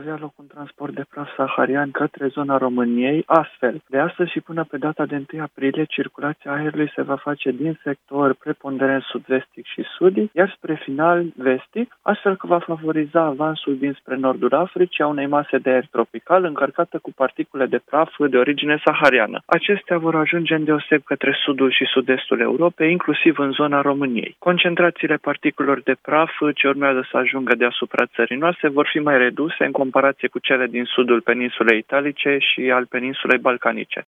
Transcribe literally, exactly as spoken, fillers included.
avea loc un transport de praf saharian către zona României. Astfel, de astăzi și până pe data de întâi aprilie, circulația aerului se va face din sector preponderent sud-vestic și sudic, iar spre final vestic, astfel că va favoriza avansul dinspre nordul Africii a unei mase de aer tropical încărcată cu particule de praf de origine sahariană. Acestea vor ajunge îndeoseb către sudul și sud-estul Europei, inclusiv în zona României. Concentrațiile particulelor de praf ce urmează să ajungă deasupra țării noastre vor fi mai reduse în comparație cu cele din sudul peninsulei italice și al peninsulei balcanice.